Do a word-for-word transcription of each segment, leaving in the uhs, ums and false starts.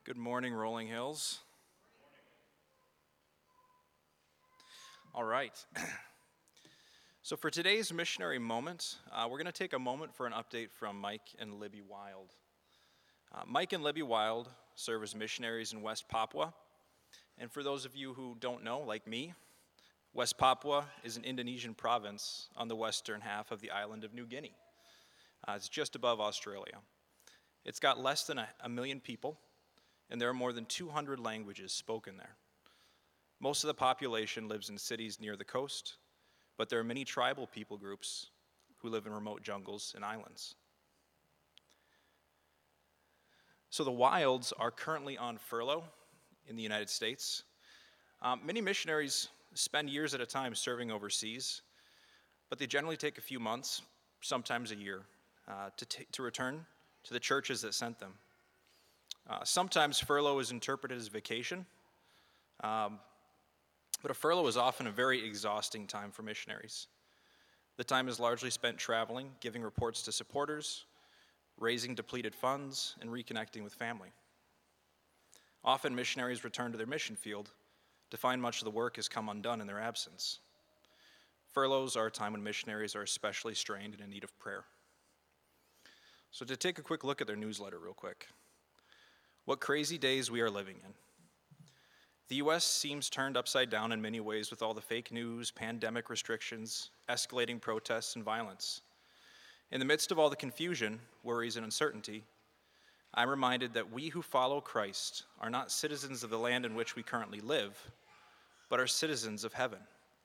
Good morning, Rolling Hills. All right. So for today's missionary moment, uh, we're going to take a moment for an update from Mike and Libby Wild. Uh, Mike and Libby Wild serve as missionaries in West Papua. And for those of you who don't know, like me, West Papua is an Indonesian province on the western half of the island of New Guinea. Uh, it's just above Australia. It's got less than a, a million people, and there are more than two hundred languages spoken there. Most of the population lives in cities near the coast, but there are many tribal people groups who live in remote jungles and islands. So the Wilds are currently on furlough in the United States. Um, many missionaries spend years at a time serving overseas, but they generally take a few months, sometimes a year, uh, to, t- to return to the churches that sent them. Uh, sometimes furlough is interpreted as vacation, um, but a furlough is often a very exhausting time for missionaries. The time is largely spent traveling, giving reports to supporters, raising depleted funds, and reconnecting with family. Often missionaries return to their mission field to find much of the work has come undone in their absence. Furloughs are a time when missionaries are especially strained and in need of prayer. So to take a quick look at their newsletter real quick. What crazy days we are living in. The U S seems turned upside down in many ways with all the fake news, pandemic restrictions, escalating protests, and violence. In the midst of all the confusion, worries, and uncertainty, I'm reminded that we who follow Christ are not citizens of the land in which we currently live, but are citizens of heaven.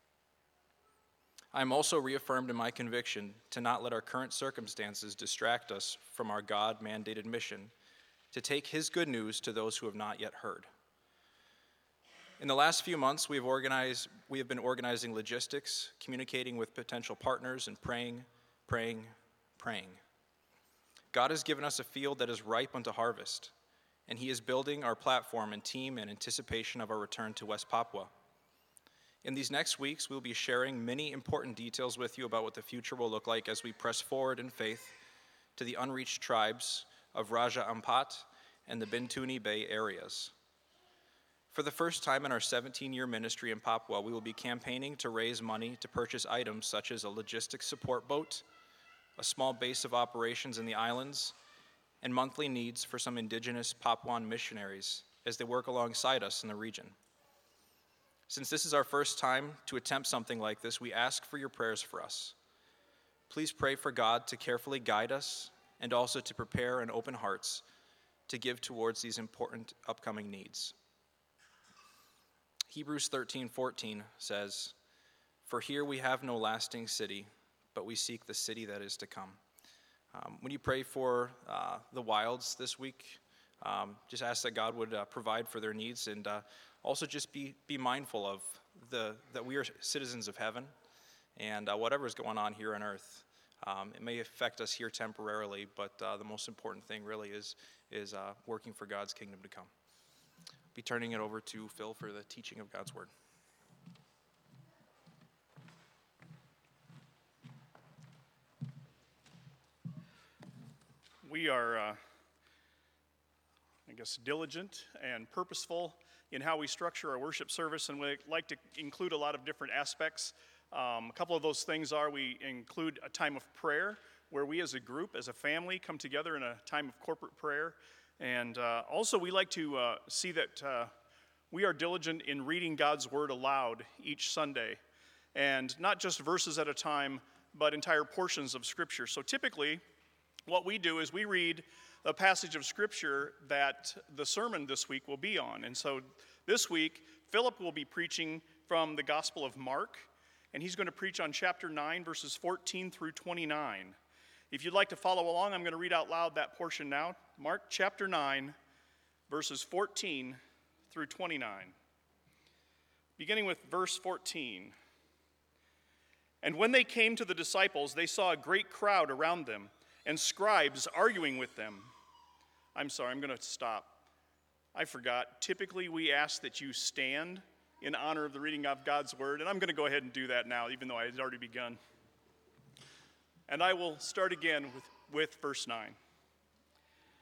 I am also reaffirmed in my conviction to not let our current circumstances distract us from our God-mandated mission to take his good news to those who have not yet heard. In the last few months, we have organized, we have been organizing logistics, communicating with potential partners, and praying, praying, praying. God has given us a field that is ripe unto harvest, and he is building our platform and team in anticipation of our return to West Papua. In these next weeks, we'll be sharing many important details with you about what the future will look like as we press forward in faith to the unreached tribes of Raja Ampat and the Bintuni Bay areas. For the first time in our seventeen-year ministry in Papua, we will be campaigning to raise money to purchase items such as a logistics support boat, a small base of operations in the islands, and monthly needs for some indigenous Papuan missionaries as they work alongside us in the region. Since this is our first time to attempt something like this, we ask for your prayers for us. Please pray for God to carefully guide us and also to prepare an open hearts to give towards these important upcoming needs. Hebrews thirteen fourteen says, "For here we have no lasting city, but we seek the city that is to come." Um, when you pray for uh, the Wilds this week, um, just ask that God would uh, provide for their needs, and uh, also just be be mindful of the that we are citizens of heaven, and uh, whatever is going on here on earth. Um, it may affect us here temporarily, but uh, the most important thing really is, is uh, working for God's kingdom to come. I'll be turning it over to Phil for the teaching of God's word. We are, uh, I guess, diligent and purposeful in how we structure our worship service, and we like to include a lot of different aspects. Um, a couple of those things are we include a time of prayer where we as a group, as a family, come together in a time of corporate prayer. And uh, also we like to uh, see that uh, we are diligent in reading God's word aloud each Sunday. And not just verses at a time, but entire portions of Scripture. So typically, what we do is we read a passage of Scripture that the sermon this week will be on. And so this week, Philip will be preaching from the Gospel of Mark, and he's going to preach on chapter nine, verses fourteen through twenty-nine. If you'd like to follow along, I'm going to read out loud that portion now. Mark chapter nine, verses fourteen through twenty-nine. Beginning with verse fourteen. "And when they came to the disciples, they saw a great crowd around them, and scribes arguing with them." I'm sorry, I'm going to stop. I forgot. Typically, we ask that you stand in honor of the reading of God's word, and I'm going to go ahead and do that now, even though I had already begun. And I will start again with, with verse nine.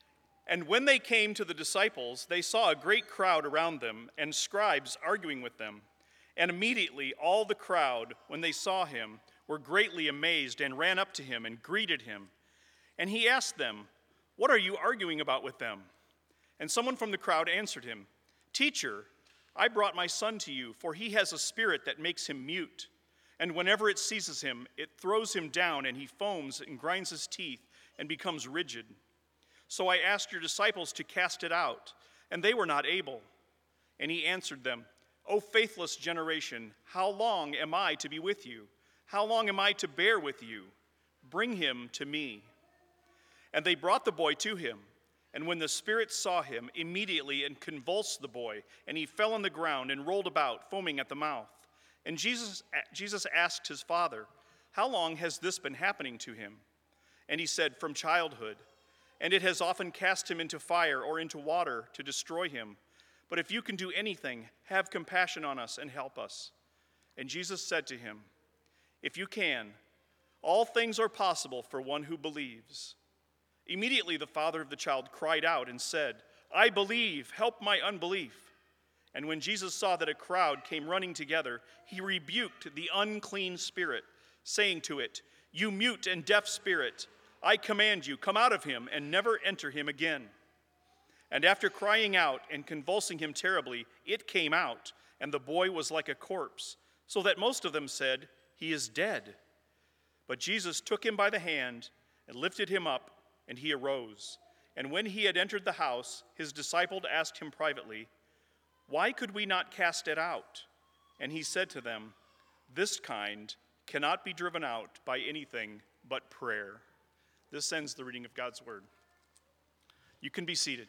And when they came to the disciples, they saw a great crowd around them and scribes arguing with them. And immediately all the crowd, when they saw him, were greatly amazed and ran up to him and greeted him. And he asked them, "What are you arguing about with them?" And someone from the crowd answered him, "Teacher, I brought my son to you, for he has a spirit that makes him mute. And whenever it seizes him, it throws him down, and he foams and grinds his teeth and becomes rigid. So I asked your disciples to cast it out, and they were not able." And he answered them, "O faithless generation, how long am I to be with you? How long am I to bear with you? Bring him to me." And they brought the boy to him. And when the spirit saw him, immediately and convulsed the boy, and he fell on the ground and rolled about, foaming at the mouth. And Jesus, Jesus asked his father, "How long has this been happening to him?" And he said, "From childhood. And it has often cast him into fire or into water to destroy him. But if you can do anything, have compassion on us and help us." And Jesus said to him, "If you can, all things are possible for one who believes." Immediately the father of the child cried out and said, "I believe, help my unbelief." And when Jesus saw that a crowd came running together, he rebuked the unclean spirit, saying to it, "You mute and deaf spirit, I command you, come out of him and never enter him again." And after crying out and convulsing him terribly, it came out, and the boy was like a corpse, so that most of them said, "He is dead." But Jesus took him by the hand and lifted him up, and he arose. And when he had entered the house, his disciples asked him privately, "Why could we not cast it out?" And he said to them, "This kind cannot be driven out by anything but prayer." This ends the reading of God's word. You can be seated.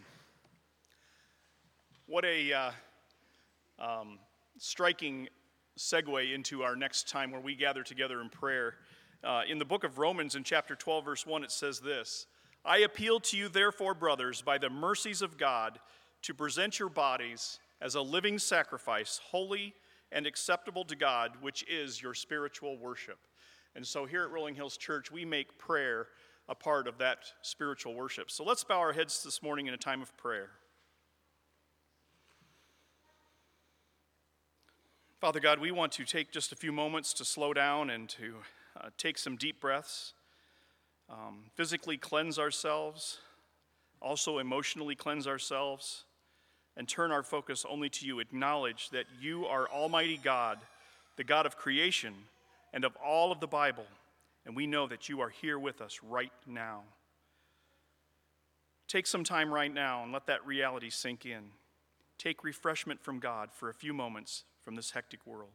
What a uh, um, striking segue into our next time where we gather together in prayer. Uh, in the book of Romans, in chapter twelve, verse one, it says this, "I appeal to you, therefore, brothers, by the mercies of God, to present your bodies as a living sacrifice, holy and acceptable to God, which is your spiritual worship." And so here at Rolling Hills Church, we make prayer a part of that spiritual worship. So let's bow our heads this morning in a time of prayer. Father God, we want to take just a few moments to slow down and to uh, take some deep breaths, um, physically cleanse ourselves, also emotionally cleanse ourselves, and turn our focus only to you. Acknowledge that you are Almighty God, the God of creation and of all of the Bible, and we know that you are here with us right now. Take some time right now and let that reality sink in. Take refreshment from God for a few moments from this hectic world.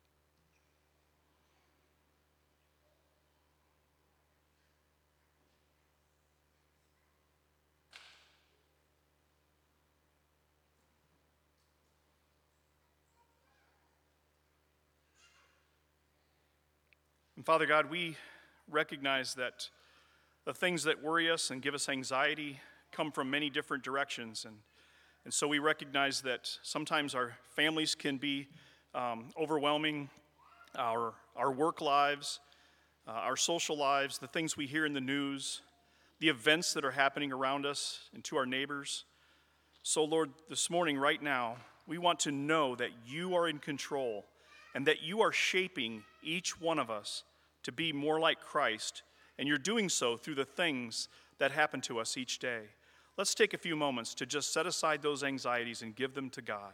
And Father God, we recognize that the things that worry us and give us anxiety come from many different directions. And, and so we recognize that sometimes our families can be um, overwhelming, our, our work lives, uh, our social lives, the things we hear in the news, the events that are happening around us and to our neighbors. So Lord, this morning, right now, we want to know that you are in control and that you are shaping each one of us to be more like Christ, and you're doing so through the things that happen to us each day. Let's take a few moments to just set aside those anxieties and give them to God.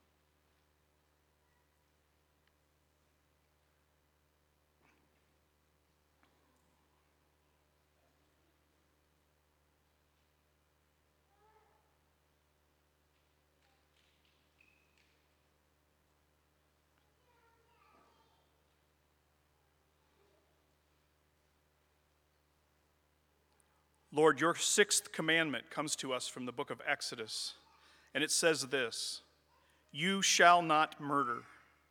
Lord, your sixth commandment comes to us from the book of Exodus, and it says this, "You shall not murder."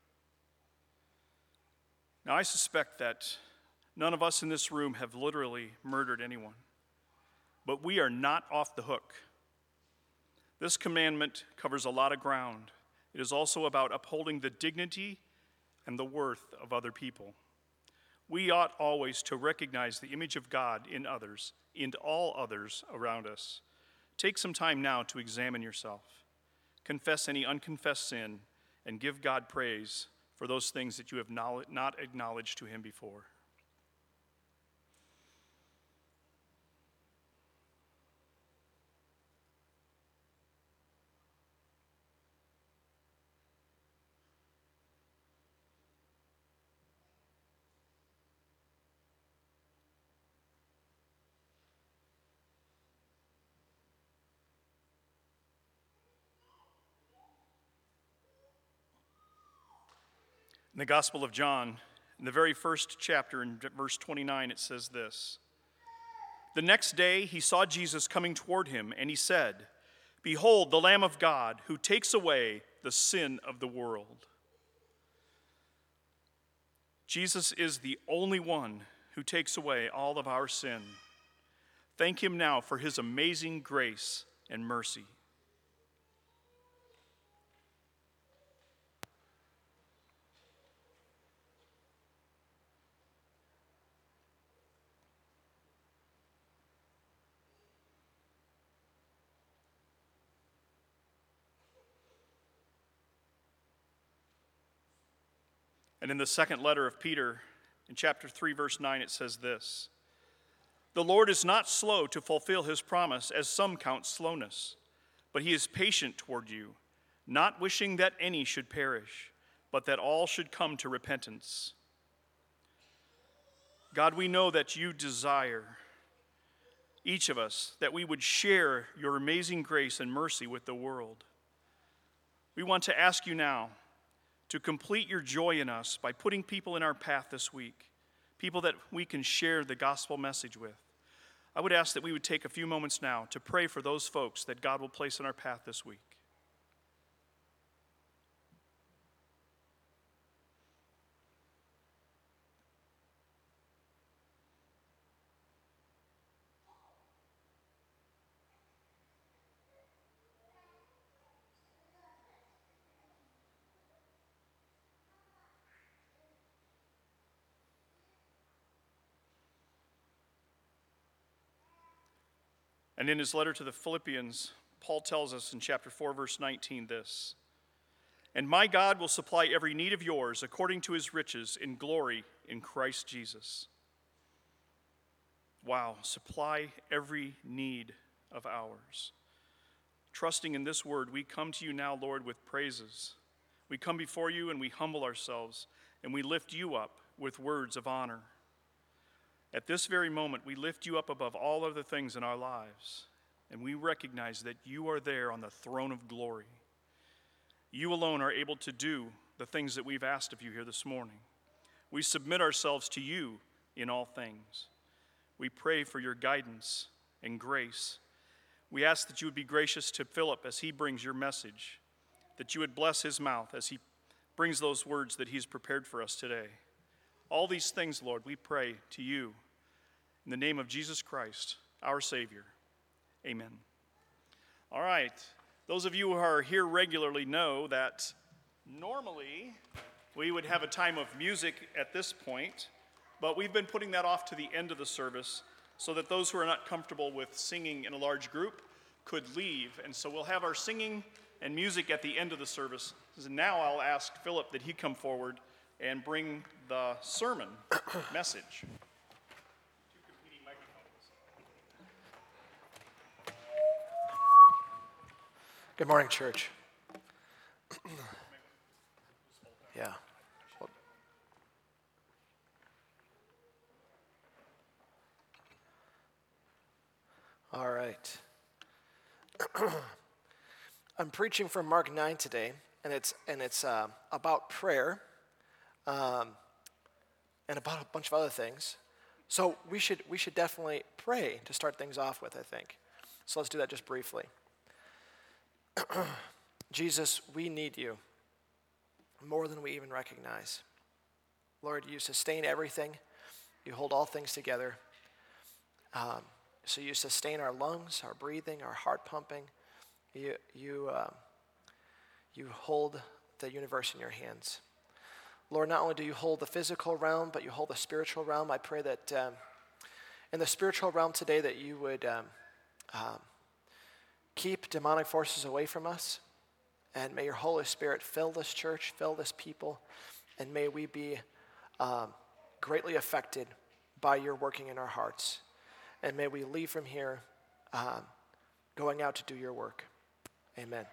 Now, I suspect that none of us in this room have literally murdered anyone, but we are not off the hook. This commandment covers a lot of ground. It is also about upholding the dignity and the worth of other people. We ought always to recognize the image of God in others, in all others around us, take some time now to examine yourself. Confess any unconfessed sin and give God praise for those things that you have not acknowledged to him before. In the Gospel of John, in the very first chapter, in verse twenty-nine, it says this: "The next day he saw Jesus coming toward him, and he said, 'Behold, the Lamb of God, who takes away the sin of the world.'" Jesus is the only one who takes away all of our sin. Thank him now for his amazing grace and mercy. And in the second letter of Peter, in chapter three, verse nine, it says this: "The Lord is not slow to fulfill his promise, as some count slowness, but he is patient toward you, not wishing that any should perish, but that all should come to repentance." God, we know that you desire, each of us, that we would share your amazing grace and mercy with the world. We want to ask you now to complete your joy in us by putting people in our path this week, people that we can share the gospel message with. I would ask that we would take a few moments now to pray for those folks that God will place in our path this week. And in his letter to the Philippians, Paul tells us in chapter four, verse nineteen this: "And my God will supply every need of yours according to his riches in glory in Christ Jesus." Wow, supply every need of ours. Trusting in this word, we come to you now, Lord, with praises. We come before you and we humble ourselves and we lift you up with words of honor. At this very moment, we lift you up above all other things in our lives, and we recognize that you are there on the throne of glory. You alone are able to do the things that we've asked of you here this morning. We submit ourselves to you in all things. We pray for your guidance and grace. We ask that you would be gracious to Philip as he brings your message, that you would bless his mouth as he brings those words that he's prepared for us today. All these things, Lord, we pray to you in the name of Jesus Christ, our Savior. Amen. All right. Those of you who are here regularly know that normally we would have a time of music at this point, but we've been putting that off to the end of the service so that those who are not comfortable with singing in a large group could leave. And so we'll have our singing and music at the end of the service. And now I'll ask Philip that he come forward and bring the sermon message. Good morning, church. Yeah. All right. I'm preaching from Mark nine today, and it's and it's uh, about prayer, um, and about a bunch of other things. So we should we should definitely pray to start things off with, I think. So let's do that just briefly. Jesus, we need you more than we even recognize. Lord, you sustain everything. You hold all things together. Um, so you sustain our lungs, our breathing, our heart pumping. You you uh, you hold the universe in your hands. Lord, not only do you hold the physical realm, but you hold the spiritual realm. I pray that um, in the spiritual realm today that you would um, um, keep demonic forces away from us, and may your Holy Spirit fill this church, fill this people, and may we be um, greatly affected by your working in our hearts. And may we leave from here um, going out to do your work. Amen.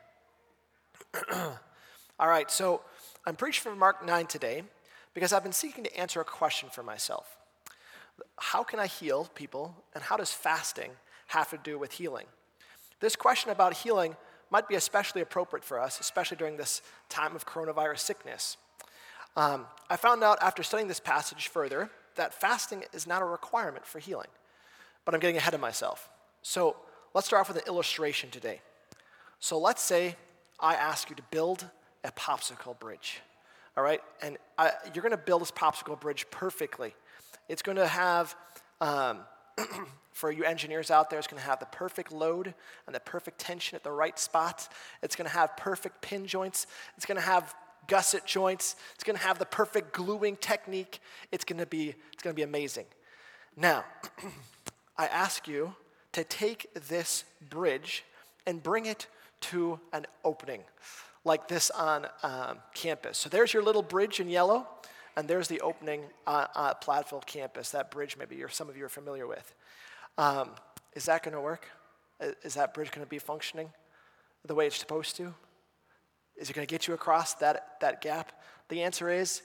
All right, so I'm preaching from Mark nine today because I've been seeking to answer a question for myself. How can I heal people, and how does fasting have to do with healing? This question about healing might be especially appropriate for us, especially during this time of coronavirus sickness. Um, I found out after studying this passage further that fasting is not a requirement for healing, but I'm getting ahead of myself. So let's start off with an illustration today. So let's say I ask you to build a popsicle bridge, all right? And I, you're going to build this popsicle bridge perfectly. It's going to have, um, for you engineers out there, it's going to have the perfect load and the perfect tension at the right spots. It's going to have perfect pin joints. It's going to have gusset joints. It's going to have the perfect gluing technique. It's going to be, it's going to be amazing. Now, I ask you to take this bridge and bring it to an opening, like this on um, campus. So there's your little bridge in yellow, and there's the opening uh, uh, at Platteville campus. That bridge, maybe you're, some of you are familiar with. Um, is that going to work? Is that bridge going to be functioning the way it's supposed to? Is it going to get you across that, that gap? The answer is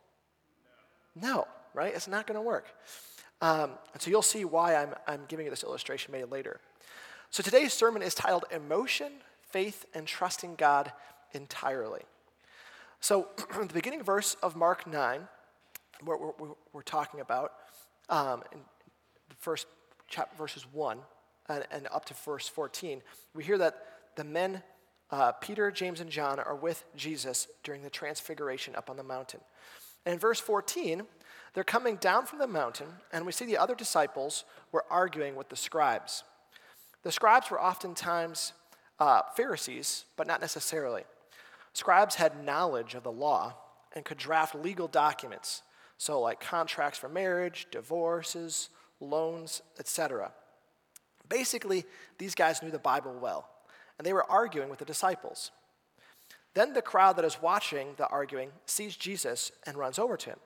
no, no, right? It's not going to work. Um, and so you'll see why I'm, I'm giving you this illustration maybe later. So today's sermon is titled Emotion, Faith, and Trusting God Entirely. So the beginning verse of Mark nine, what we're, we're, we're talking about, um, in the first chapter, verses one and, and up to verse fourteen, we hear that the men, uh, Peter, James, and John, are with Jesus during the transfiguration up on the mountain. And in verse fourteen, they're coming down from the mountain, and we see the other disciples were arguing with the scribes. The scribes were oftentimes uh, Pharisees, but not necessarily. Scribes had knowledge of the law and could draft legal documents, so like contracts for marriage, divorces, loans, et cetera. Basically, these guys knew the Bible well, and they were arguing with the disciples. Then the crowd that is watching the arguing sees Jesus and runs over to him.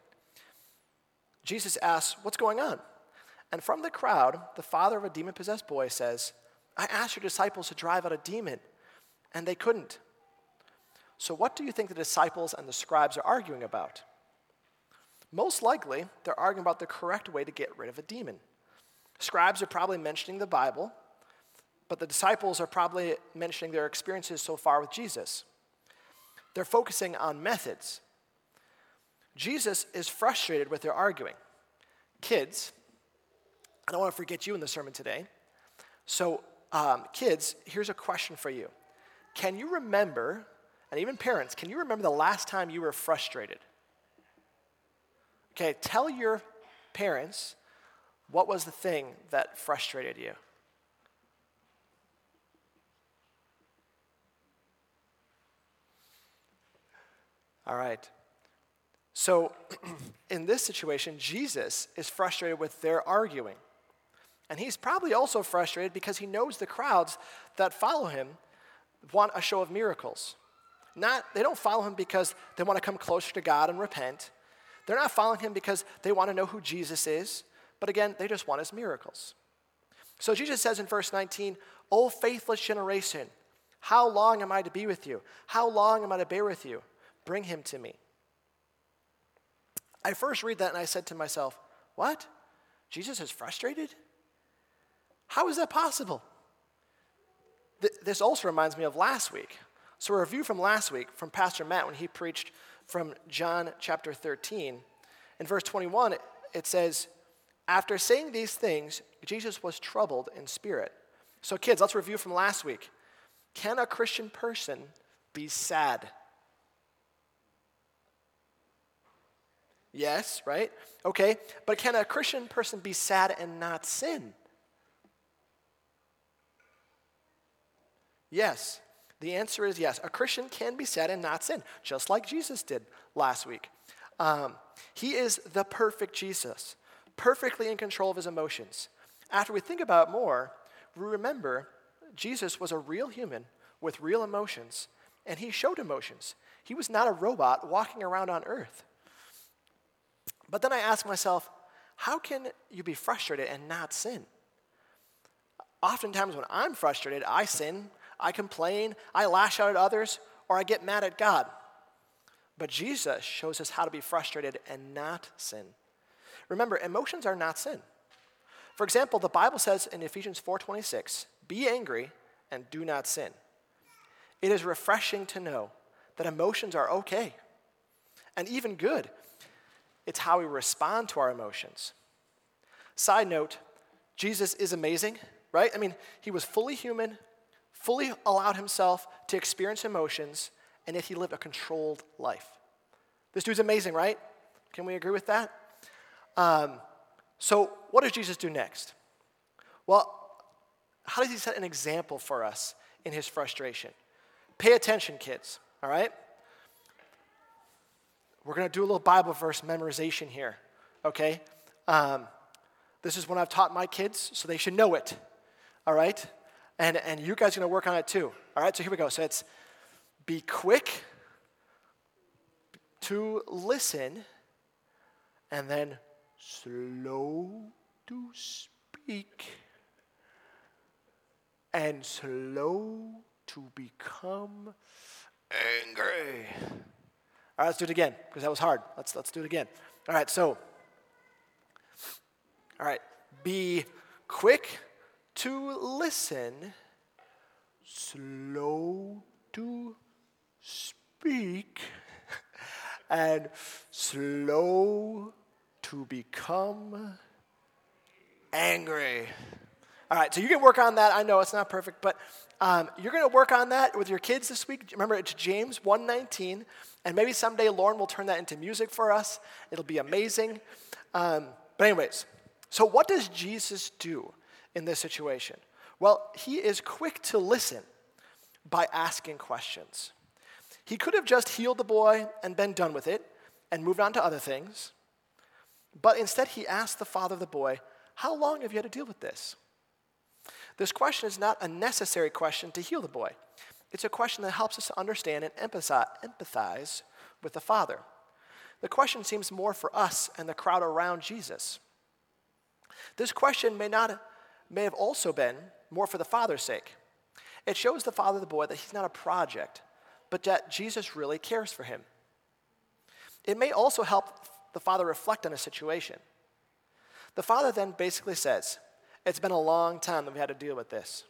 Jesus asks, "What's going on?" And from the crowd, the father of a demon-possessed boy says, "I asked your disciples to drive out a demon, and they couldn't." So what do you think the disciples and the scribes are arguing about? Most likely, they're arguing about the correct way to get rid of a demon. Scribes are probably mentioning the Bible, but the disciples are probably mentioning their experiences so far with Jesus. They're focusing on methods. Jesus is frustrated with their arguing. Kids, I don't want to forget you in the sermon today. So, um, kids, here's a question for you. Can you remember, and even parents, can you remember the last time you were frustrated? Okay, tell your parents what was the thing that frustrated you. All right. So, in this situation, Jesus is frustrated with their arguing. And he's probably also frustrated because he knows the crowds that follow him want a show of miracles. Not, they don't follow him because they want to come closer to God and repent. They're not following him because they want to know who Jesus is. But again, they just want his miracles. So Jesus says in verse nineteen, "O faithless generation, how long am I to be with you? How long am I to bear with you? Bring him to me." I first read that and I said to myself, what? Jesus is frustrated? How is that possible? Th- this also reminds me of last week. So a review from last week from Pastor Matt when he preached from John chapter thirteen. In verse twenty-one, it, it says, "After saying these things, Jesus was troubled in spirit." So kids, let's review from last week. Can a Christian person be sad? Yes, right? Okay, but can a Christian person be sad and not sin? Yes. The answer is yes. A Christian can be sad and not sin, just like Jesus did last week. Um, he is the perfect Jesus, perfectly in control of his emotions. After we think about it more, we remember Jesus was a real human with real emotions, and he showed emotions. He was not a robot walking around on earth. But then I ask myself, how can you be frustrated and not sin? Oftentimes when I'm frustrated, I sin, I complain, I lash out at others, or I get mad at God. But Jesus shows us how to be frustrated and not sin. Remember, emotions are not sin. For example, the Bible says in Ephesians four twenty-six, be angry and do not sin. It is refreshing to know that emotions are okay and even good. It's how we respond to our emotions. Side note, Jesus is amazing, right? I mean, he was fully human, fully allowed himself to experience emotions, and yet he lived a controlled life. This dude's amazing, right? Can we agree with that? Um, so what does Jesus do next? Well, how does he set an example for us in his frustration? Pay attention, kids, all right? We're going to do a little Bible verse memorization here, okay? Um, this is one I've taught my kids, so they should know it, all right? And, and you guys are going to work on it too, all right? So here we go. So it's be quick to listen, and then slow to speak, and slow to become angry. All right, let's do it again, because that was hard. Let's, let's do it again. All right, so, all right, be quick to listen, slow to speak, and slow to become angry. All right, so you can work on that. I know it's not perfect, but um, you're going to work on that with your kids this week. Remember, it's James one nineteen, and maybe someday Lauren will turn that into music for us. It'll be amazing. Um, but anyways, so what does Jesus do in this situation? Well, he is quick to listen by asking questions. He could have just healed the boy and been done with it and moved on to other things. But instead, he asked the father of the boy, how long have you had to deal with this? This question is not a necessary question to heal the boy. It's a question that helps us to understand and empathize with the father. The question seems more for us and the crowd around Jesus. This question may not may have also been more for the father's sake. It shows the father of the boy that he's not a project, but that Jesus really cares for him. It may also help the father reflect on a situation. The father then basically says, it's been a long time that we had to deal with this.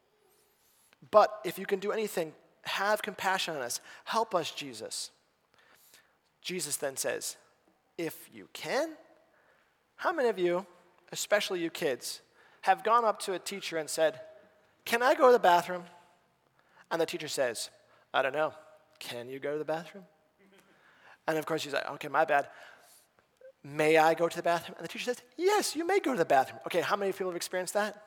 But if you can do anything, have compassion on us. Help us, Jesus. Jesus then says, if you can, how many of you, especially you kids, have gone up to a teacher and said, can I go to the bathroom? And the teacher says, I don't know. Can you go to the bathroom? And of course, she's like, okay, my bad. May I go to the bathroom? And the teacher says, yes, you may go to the bathroom. Okay, how many people have experienced that?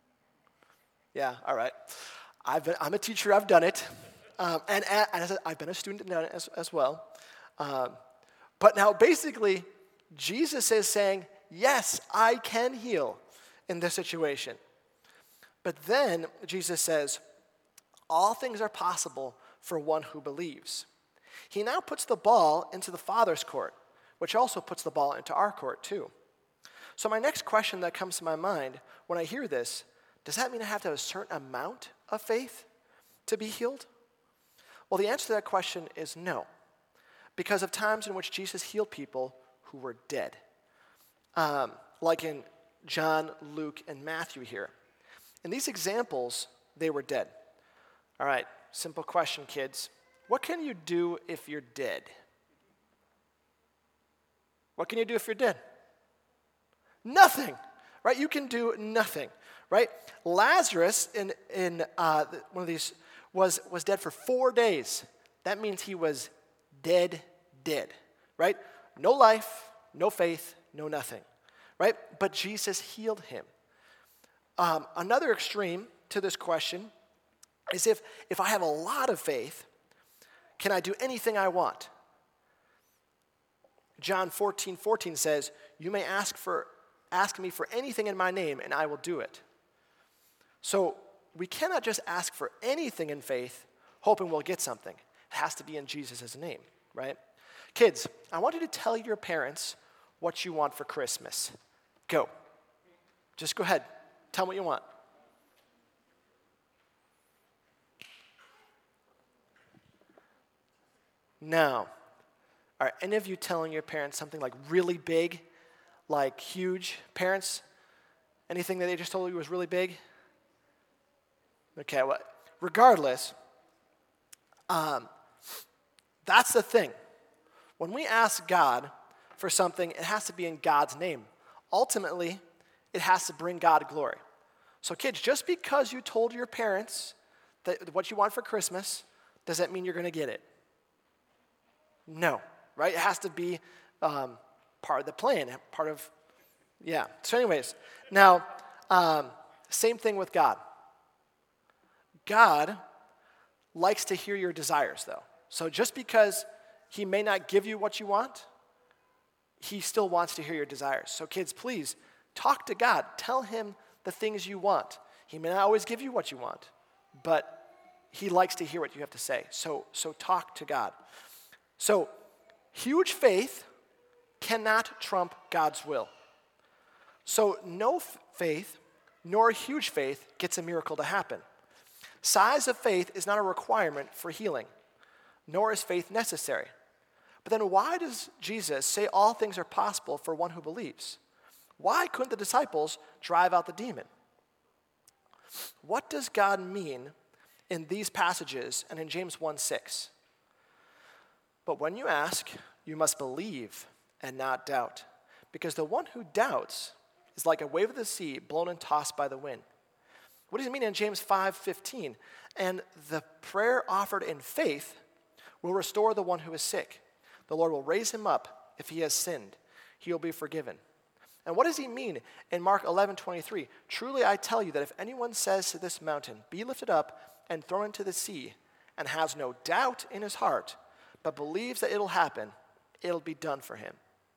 Yeah, all right. I've been, I'm a teacher, I've done it. Um, and, and as I, I've been a student and done it as, as well. Um, but now basically, Jesus is saying, yes, I can heal in this situation. But then Jesus says, all things are possible for one who believes. He now puts the ball into the Father's court, which also puts the ball into our court too. So my next question that comes to my mind when I hear this, does that mean I have to have a certain amount of faith to be healed? Well, the answer to that question is no, because of times in which Jesus healed people who were dead, um, like in John, Luke, and Matthew here. In these examples, they were dead. All right, simple question, kids. What can you do if you're dead? What can you do if you're dead? Nothing, right? You can do nothing, right? Lazarus in, in uh, one of these was, was dead for four days. That means he was dead, dead, right? No life, no faith, no nothing, right? But Jesus healed him. Um, another extreme to this question is if, if I have a lot of faith, can I do anything I want? John fourteen fourteen says, you may ask for ask me for anything in my name, and I will do it. So we cannot just ask for anything in faith hoping we'll get something. It has to be in Jesus' name, right? Kids, I want you to tell your parents what you want for Christmas. Go. Just go ahead. Tell them what you want. Now, are any of you telling your parents something like really big, like huge? Parents, anything that they just told you was really big? Okay, well, regardless, um, that's the thing. When we ask God for something, it has to be in God's name. Ultimately, it has to bring God glory. So kids, just because you told your parents that what you want for Christmas, does that mean you're going to get it? No, right? It has to be um, part of the plan, part of, yeah. So anyways, now, um, same thing with God. God likes to hear your desires, though. So just because he may not give you what you want, he still wants to hear your desires. So kids, please, talk to God. Tell him the things you want. He may not always give you what you want, but he likes to hear what you have to say. So, so talk to God. So, huge faith cannot trump God's will. So, no f- faith nor huge faith gets a miracle to happen. Size of faith is not a requirement for healing, nor is faith necessary. But then why does Jesus say all things are possible for one who believes? Why couldn't the disciples drive out the demon? What does God mean in these passages and in James one six? But when you ask, you must believe and not doubt, because the one who doubts is like a wave of the sea blown and tossed by the wind. What does it mean in James five fifteen? And the prayer offered in faith will restore the one who is sick. The Lord will raise him up if he has sinned. He will be forgiven. And what does he mean in Mark eleven twenty-three? Truly I tell you that if anyone says to this mountain, be lifted up and thrown into the sea, and has no doubt in his heart, but believes that it'll happen, it'll be done for him.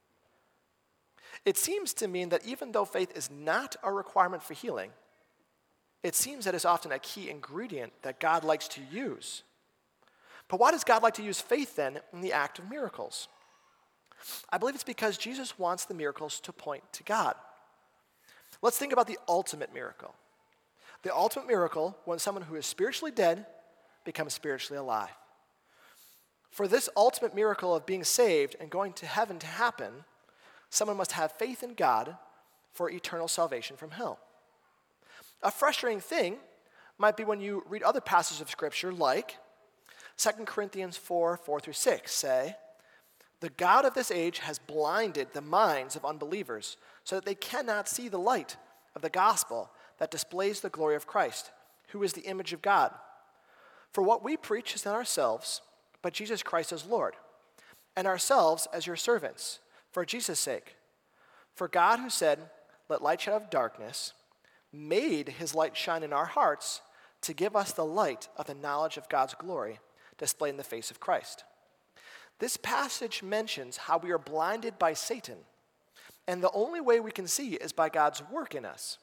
It seems to mean that even though faith is not a requirement for healing, it seems that it's often a key ingredient that God likes to use. But why does God like to use faith then in the act of miracles? I believe it's because Jesus wants the miracles to point to God. Let's think about the ultimate miracle. The ultimate miracle when someone who is spiritually dead becomes spiritually alive. For this ultimate miracle of being saved and going to heaven to happen, someone must have faith in God for eternal salvation from hell. A frustrating thing might be when you read other passages of Scripture like Second Corinthians four, four through six say, the God of this age has blinded the minds of unbelievers so that they cannot see the light of the gospel that displays the glory of Christ, who is the image of God. For what we preach is not ourselves, but Jesus Christ as Lord, and ourselves as your servants, for Jesus' sake. For God who said, let light shine out of darkness, made his light shine in our hearts to give us the light of the knowledge of God's glory displayed in the face of Christ. This passage mentions how we are blinded by Satan, and the only way we can see is by God's work in us.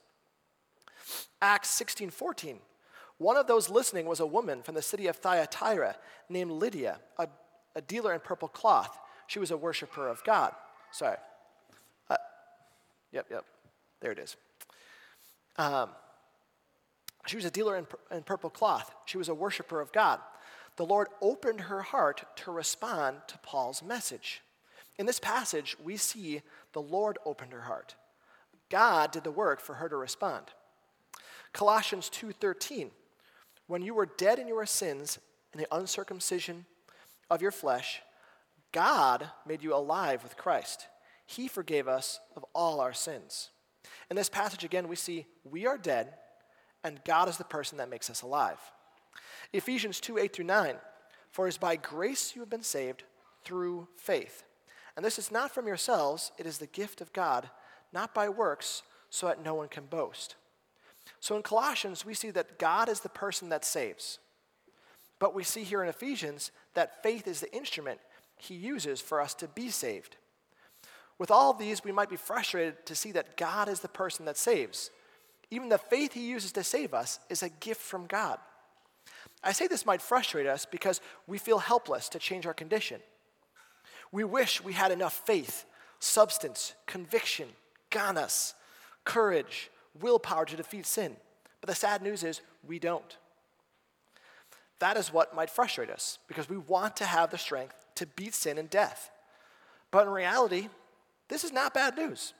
Acts sixteen fourteen. One of those listening was a woman from the city of Thyatira named Lydia, a, a dealer in purple cloth. She was a worshiper of God. Sorry. Uh, yep, yep. There it is. Um, she was a dealer in, in purple cloth. She was a worshiper of God. The Lord opened her heart to respond to Paul's message. In this passage, we see the Lord opened her heart. God did the work for her to respond. Colossians two thirteen. When you were dead in your sins and the uncircumcision of your flesh, God made you alive with Christ. He forgave us of all our sins. In this passage, again, we see we are dead, and God is the person that makes us alive. Ephesians two, eight through nine. For it is by grace you have been saved through faith. And this is not from yourselves, it is the gift of God, not by works, so that no one can boast. So in Colossians, we see that God is the person that saves. But we see here in Ephesians that faith is the instrument he uses for us to be saved. With all of these, we might be frustrated to see that God is the person that saves, Even the faith he uses to save us is a gift from God. I say this might frustrate us because we feel helpless to change our condition. We wish we had enough faith, substance, conviction, ganas, courage, willpower to defeat sin. But the sad news is we don't. That is what might frustrate us because we want to have the strength to beat sin and death. But in reality, this is not bad news.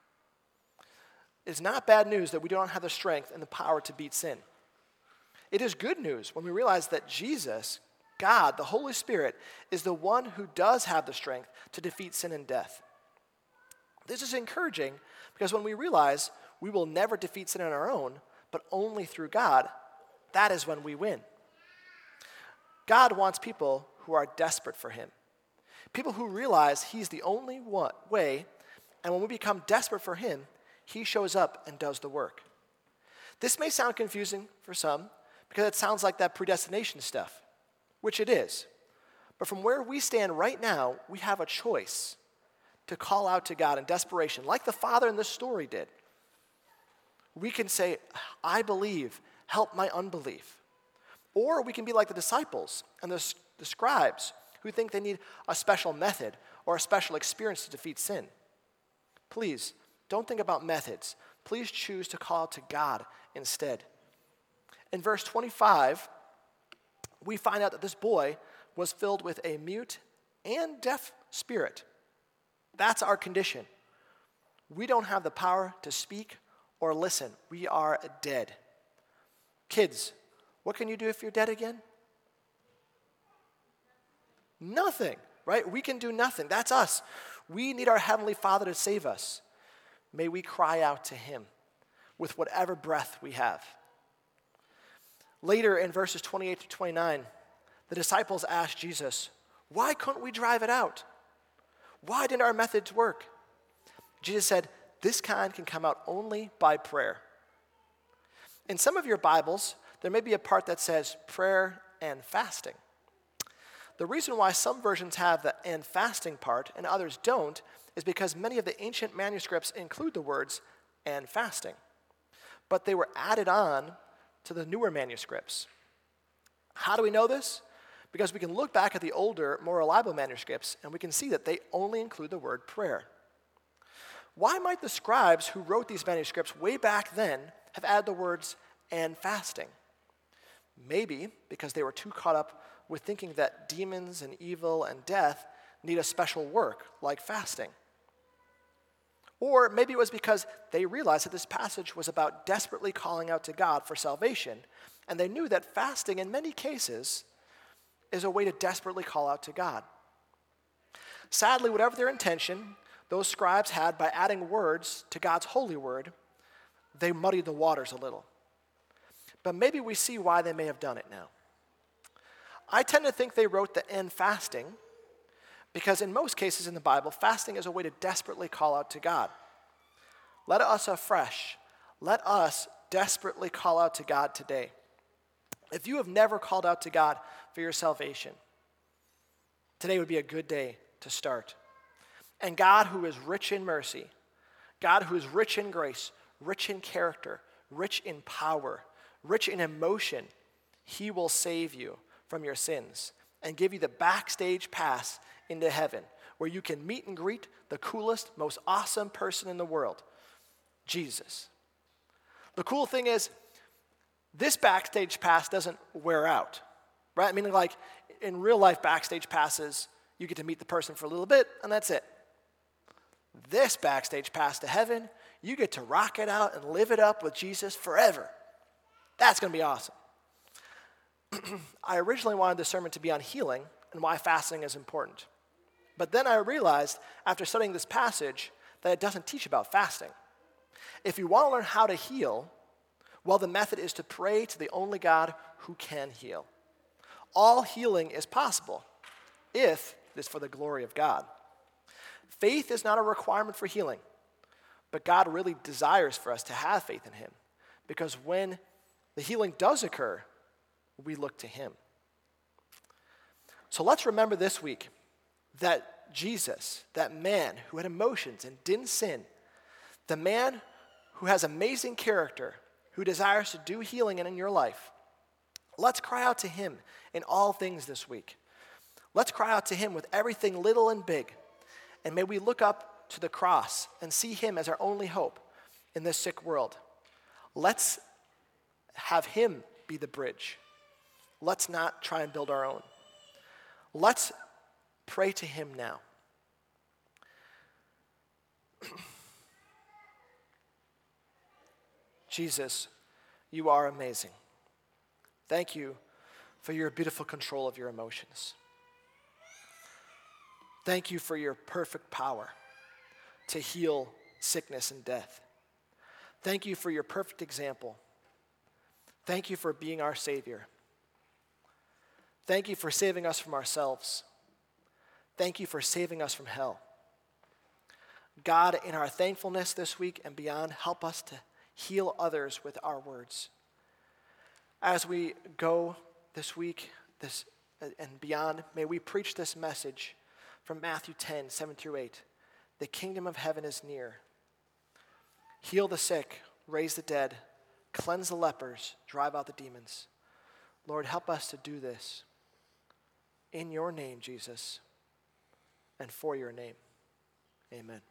It's not bad news that we don't have the strength and the power to beat sin. It is good news when we realize that Jesus, God, the Holy Spirit, is the one who does have the strength to defeat sin and death. This is encouraging because when we realize we will never defeat sin on our own, but only through God, that is when we win. God wants people who are desperate for him. People who realize he's the only one way, and when we become desperate for him, he shows up and does the work. This may sound confusing for some because it sounds like that predestination stuff, which it is. But from where we stand right now, we have a choice to call out to God in desperation, like the father in this story did. We can say, I believe, help my unbelief. Or we can be like the disciples and the, the scribes who think they need a special method or a special experience to defeat sin. Please, don't think about methods. Please choose to call out to God instead. In verse twenty-five, we find out that this boy was filled with a mute and deaf spirit. That's our condition. We don't have the power to speak or listen. We are dead. Kids, what can you do if you're dead again? Nothing, right? We can do nothing. That's us. We need our Heavenly Father to save us. May we cry out to him with whatever breath we have. Later in verses twenty-eight to twenty-nine, the disciples asked Jesus, why couldn't we drive it out? Why didn't our methods work? Jesus said, this kind can come out only by prayer. In some of your Bibles, there may be a part that says prayer and fasting. The reason why some versions have the and fasting part and others don't is because many of the ancient manuscripts include the words and fasting. But they were added on to the newer manuscripts. How do we know this? Because we can look back at the older, more reliable manuscripts and we can see that they only include the word prayer. Why might the scribes who wrote these manuscripts way back then have added the words and fasting? Maybe because they were too caught up with thinking that demons and evil and death need a special work like fasting. Or maybe it was because they realized that this passage was about desperately calling out to God for salvation, and they knew that fasting in many cases is a way to desperately call out to God. Sadly, whatever their intention, those scribes had by adding words to God's holy word, they muddied the waters a little. But maybe we see why they may have done it now. I tend to think they wrote the end fasting because in most cases in the Bible, fasting is a way to desperately call out to God. Let us afresh, let us desperately call out to God today. If you have never called out to God for your salvation, today would be a good day to start. And God, who is rich in mercy, God who is rich in grace, rich in character, rich in power, rich in emotion, he will save you from your sins and give you the backstage pass into heaven where you can meet and greet the coolest, most awesome person in the world, Jesus. The cool thing is, this backstage pass doesn't wear out, right? I mean, like in real life backstage passes, you get to meet the person for a little bit and that's it. This backstage pass to heaven, you get to rock it out and live it up with Jesus forever. That's going to be awesome. I originally wanted the sermon to be on healing and why fasting is important. But then I realized after studying this passage that it doesn't teach about fasting. If you want to learn how to heal, well, the method is to pray to the only God who can heal. All healing is possible if it is for the glory of God. Faith is not a requirement for healing, but God really desires for us to have faith in him because when the healing does occur, we look to him. So let's remember this week that Jesus, that man who had emotions and didn't sin, the man who has amazing character, who desires to do healing in your life, let's cry out to him in all things this week. Let's cry out to him with everything little and big. And may we look up to the cross and see him as our only hope in this sick world. Let's have him be the bridge. Let's not try and build our own. Let's pray to him now. Jesus, you are amazing. Thank you for your beautiful control of your emotions. Thank you for your perfect power to heal sickness and death. Thank you for your perfect example. Thank you for being our Savior. Thank you for saving us from ourselves. Thank you for saving us from hell. God, in our thankfulness this week and beyond, help us to heal others with our words. As we go this week this and beyond, may we preach this message from Matthew ten, seven through eight. The kingdom of heaven is near. Heal the sick, raise the dead, cleanse the lepers, drive out the demons. Lord, help us to do this in your name, Jesus, and for your name. Amen.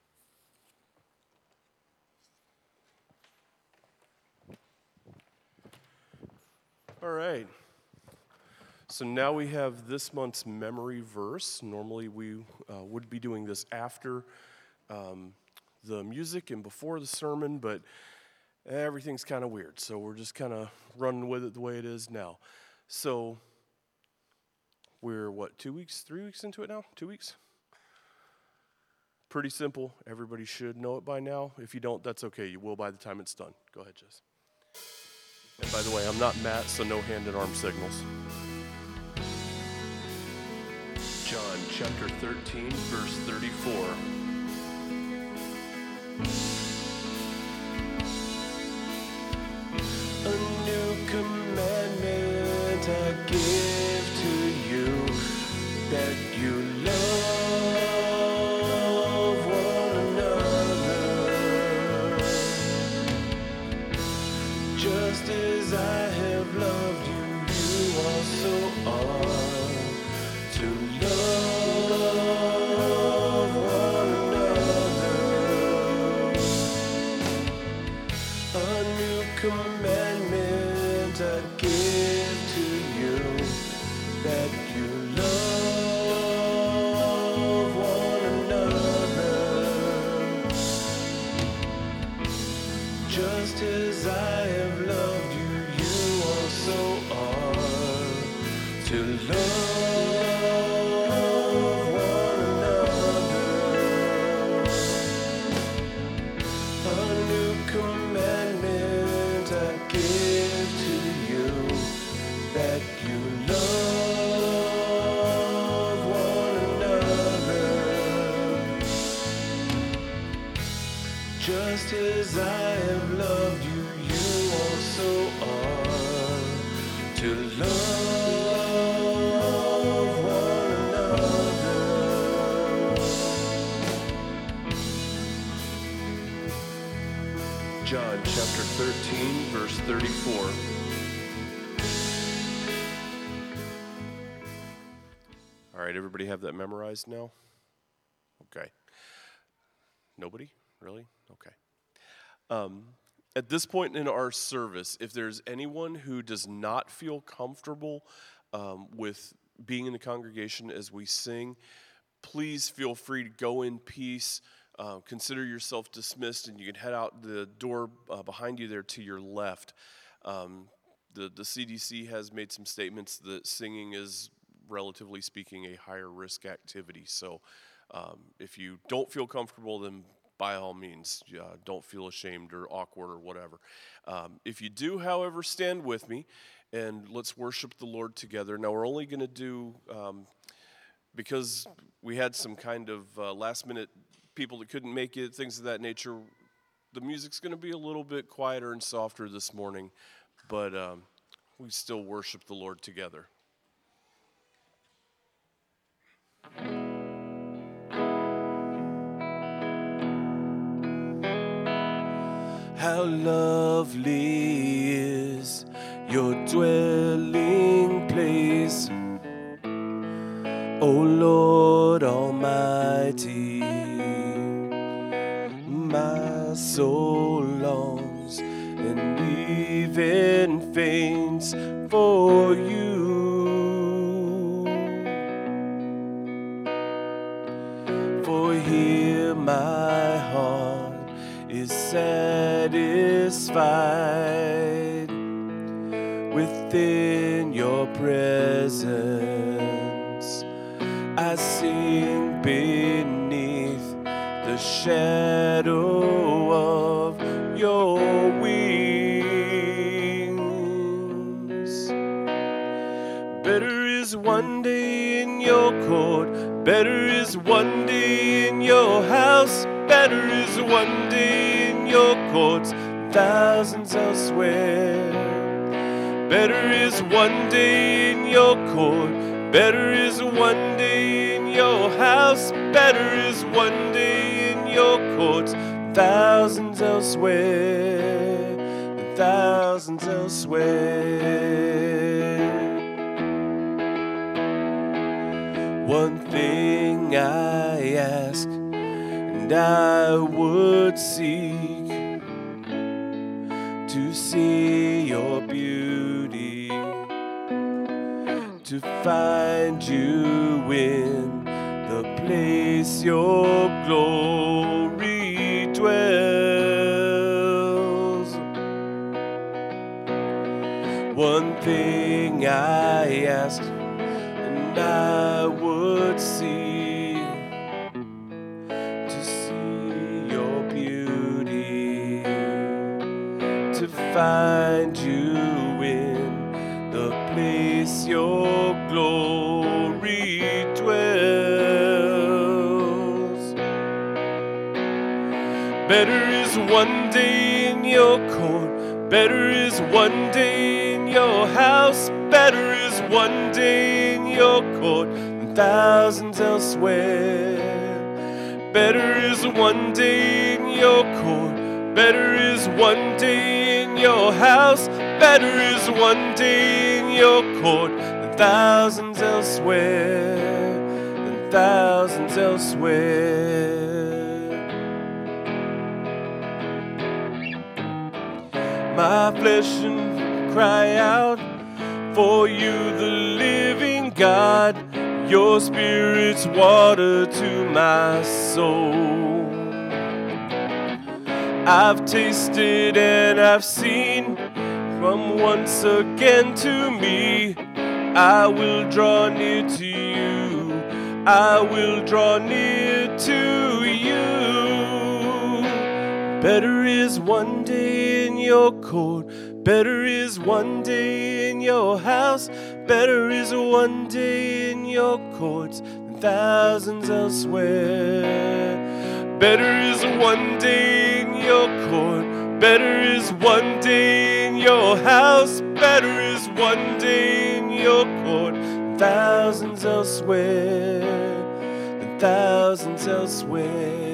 All right. So now we have this month's memory verse. Normally we uh, would be doing this after um, the music and before the sermon, but everything's kind of weird. So we're just kind of running with it the way it is now. So we're, what, two weeks, three weeks into it now? Two weeks? Pretty simple. Everybody should know it by now. If you don't, that's okay. You will by the time it's done. Go ahead, Jess. And by the way, I'm not Matt, so no hand and arm signals. John chapter thirteen, verse thirty-four. A new commandment I give to you, that you love one another, just as I have loved you, you also are to love one another. A new commandment I give to you, that you love one another, just as I have loved you, you also are to love one another. A new commandment I give to you, that you love one another, just as I have loved you, you also are to love one another. John chapter thirteen, verse thirty-four. All right, everybody have that memorized now? Okay. Nobody? Really? Okay. Um, at this point in our service, if there's anyone who does not feel comfortable um, with being in the congregation as we sing, please feel free to go in peace. Uh, consider yourself dismissed, and you can head out the door uh, behind you there to your left. Um, the, the C D C has made some statements that singing is, relatively speaking, a higher risk activity. So um, if you don't feel comfortable, then by all means, uh, don't feel ashamed or awkward or whatever. Um, if you do, however, stand with me and let's worship the Lord together. Now, we're only going to do, um, because we had some kind of uh, last minute people that couldn't make it, things of that nature, the music's going to be a little bit quieter and softer this morning, but um, we still worship the Lord together. how lovely is your dwelling place, O Lord Almighty. My soul longs and even faints for you. For here my heart is satisfied within your presence. I sing beneath the shadow of your wings. Better is one day in your court, better is one day in your house, better is one day in your courts, thousands elsewhere. Better is one day in your court, better is one day in your house, better is one day in your courts, thousands elsewhere, thousands elsewhere. One thing I ask, and I would seek, to see your beauty, to find you in the place your glory dwells. One thing I ask, and I would see, to see your beauty, to find you in the place your glory dwells. Better is one day in your court, better is one day in your house, better is one day in your court than thousands elsewhere. Better is one day in your court, better is one day in your house, better is one day in your court than thousands elsewhere, than thousands elsewhere. My flesh and cry out for you, the living God. Your spirit's water to my soul. I've tasted and I've seen, come once again to me. I will draw near to you, I will draw near to you. Better is one day in your court, better is one day in your house, better is one day in your courts than thousands elsewhere. Better is one day in your court, better is one day in your house, better is one day in your court than thousands elsewhere, than thousands elsewhere.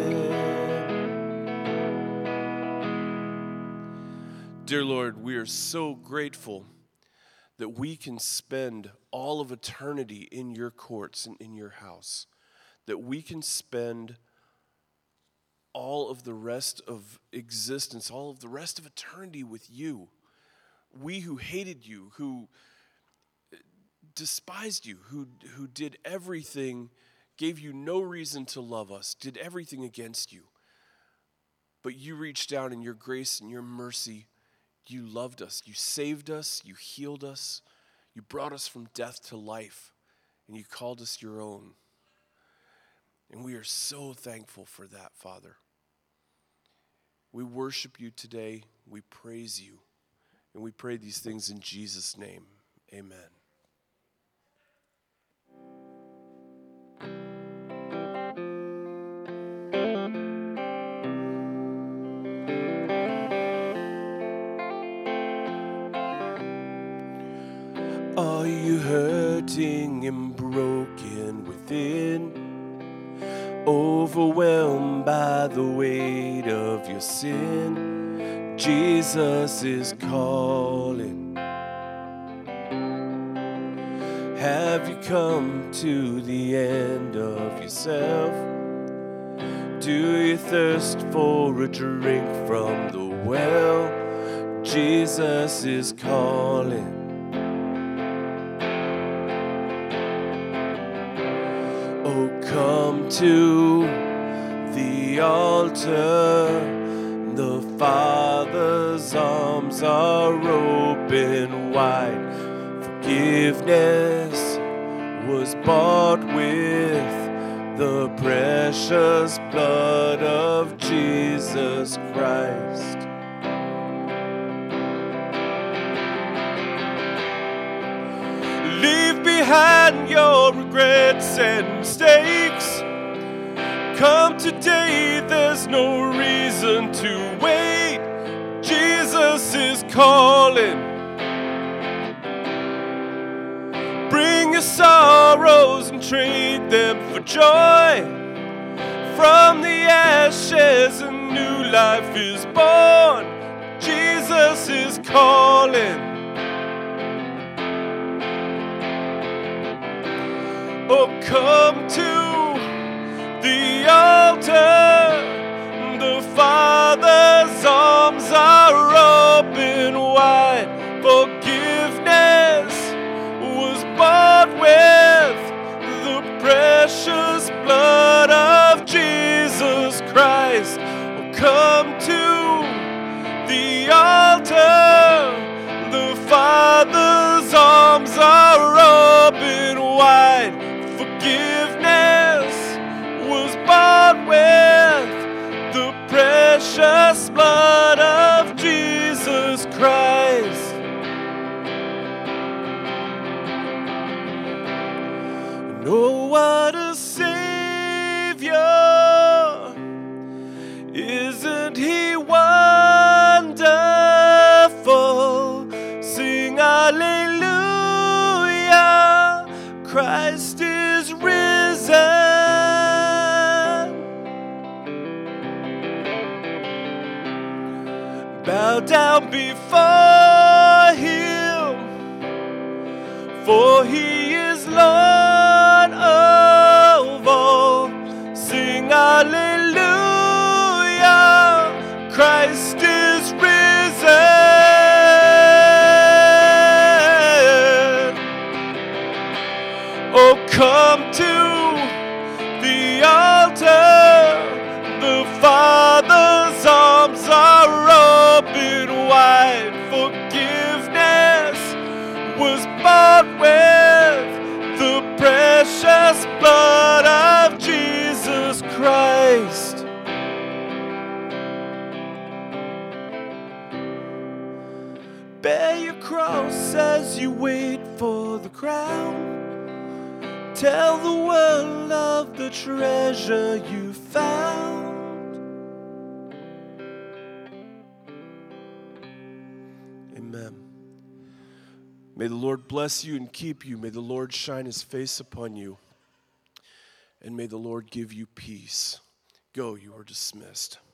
Dear Lord, we are so grateful that we can spend all of eternity in your courts and in your house, that we can spend all of the rest of existence, all of the rest of eternity with you. We who hated you, who despised you, who, who did everything, gave you no reason to love us, did everything against you. But you reached down in your grace and your mercy. You loved us, you saved us, you healed us, you brought us from death to life, and you called us your own. And we are so thankful for that, Father. We worship you today, we praise you, and we pray these things in Jesus' name. Amen. Are you hurting and broken within? Overwhelmed by the weight of your sin? Jesus is calling. Have you come to the end of yourself? Do you thirst for a drink from the well? Jesus is calling. Oh, come to the altar. The Father's arms are open wide. Forgiveness was bought with the precious blood of Jesus Christ. Leave behind your regrets and mistakes. Come today, there's no reason to wait. Jesus is calling. Bring your sorrows and trade them for joy. From the ashes a new life is born. Jesus is calling. Oh, come to the altar. The Father's arms are open wide. Forgiveness was bought with the precious blood of Jesus Christ. Oh, come to the altar. The Father's arms are open wide. Forgiveness was bought with the precious blood of Jesus Christ. Oh, what a Savior! Isn't He wonderful? Sing hallelujah! Christ is risen. Bow down before Him, for He is Lord of all. Sing hallelujah, Christ is risen. Oh, come to the altar. The Father's arms are open wide. Forgiveness was bought with the precious blood of Jesus Christ. Bear your cross as you wait for the crown. Tell the world of the treasure you found. Amen. May the Lord bless you and keep you. May the Lord shine His face upon you. And may the Lord give you peace. Go, you are dismissed.